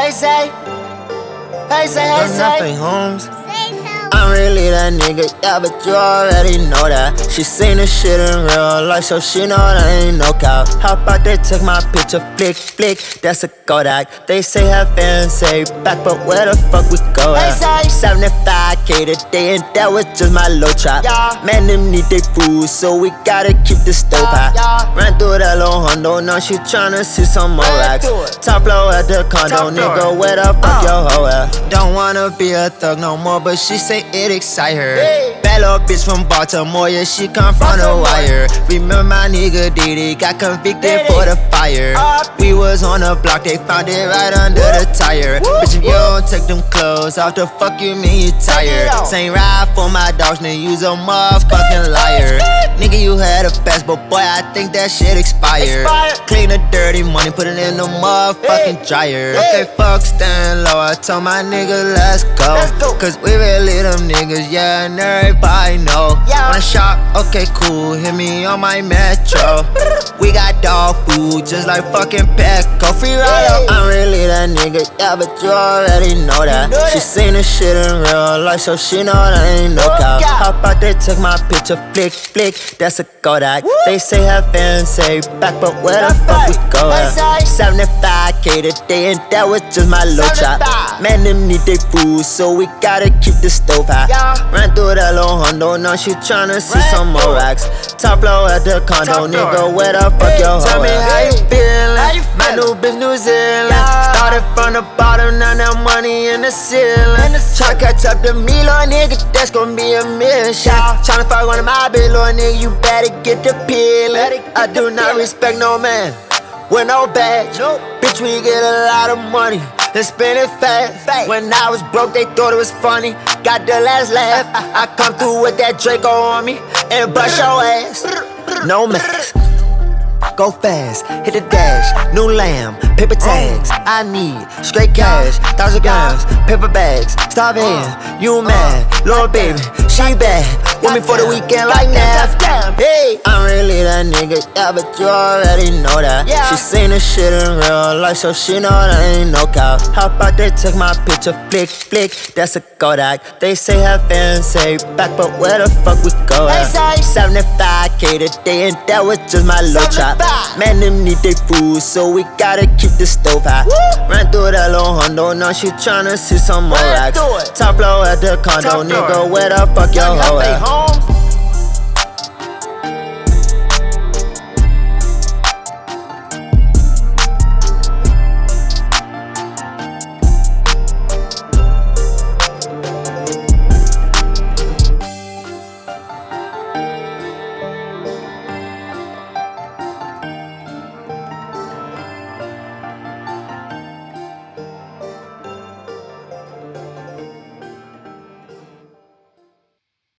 Hey, say. Hey, say, hey, say. Nothing, Holmes. I'm really that nigga, yeah, but you already know that. She seen this shit in real life, so she know that ain't no cow. Hop out there, took my picture, flick, flick, that's a Kodak. They say have fans, say back, but where the fuck we go at? 75K today, and that was just my low trap. Man, them need they food, so we gotta keep the stove hot. Ran through that little Hondo, now she tryna see some more racks. Top floor at the condo, nigga, where the fuck your hoe at? Don't wanna be a thug no more, but she say it excite her. Bad little bitch from Baltimore, yeah, she come from the wire. Remember my nigga Diddy got convicted for the fire. We was on the block, they found it right under the tire. Bitch, if you don't take them clothes off, the fuck you mean you tired? Same ride for my dogs, nigga, you's a motherfucking liar. Nigga, you had a pass, but boy, I think that shit expired. Clean the dirty money, put it in the motherfucking dryer. Okay, fuck, stand low, I told my nigga, let's go. Cause we really them niggas, yeah, and everybody know. Wanna shop? Okay, cool, hit me on my metro. We got dog food, just like fucking Petco. Free ride up. I'm really that nigga, yeah, but you already know that. She seen this shit in real life, so she know that ain't no cow. Hop out there, took my picture, flick, flick, that's a Kodak. They say have fans, say back, but where the fuck we go at? 75K today, and that was just my low trap. Man, them need they food, so we gotta keep the stove hot. Ran through that little Hondo, now she tryna see some more racks. Top floor at the condo, nigga, where the fuck your hoe at? Tell me how you feelin', my new bitch New Zealand. Started from the bottom, now that money in the ceiling. Try catch up to me, little nigga, that's gon' be a mission. Tryna fuck one of my bitch, little nigga, you better get the peelin'. I do not respect no man with no badge. Bitch, we get a lot of money and spend it fast. When I was broke, they thought it was funny. Got the last laugh. I come through with that Draco on me and bust your ass. No mask. Go fast, hit the dash, new lamb, paper tags. I need straight cash, 1,000 grams, paper bags. Stop in, you mad, little baby, she bad. Want me for the weekend like that. Hey, I'm really that nigga, yeah, but you already know that. She seen this shit in real life, so she know that ain't no cow. Hop out there, took my picture, flick, flick, that's a Kodak. They say have fans, say back, but where the fuck we go at? 75K today, and that was just my low trap. Man, them need they food, so we gotta keep the stove hot. Ran through that little Hondo, now she tryna see some more racks. Top floor at the condo, nigga, where the fuck your hoe at?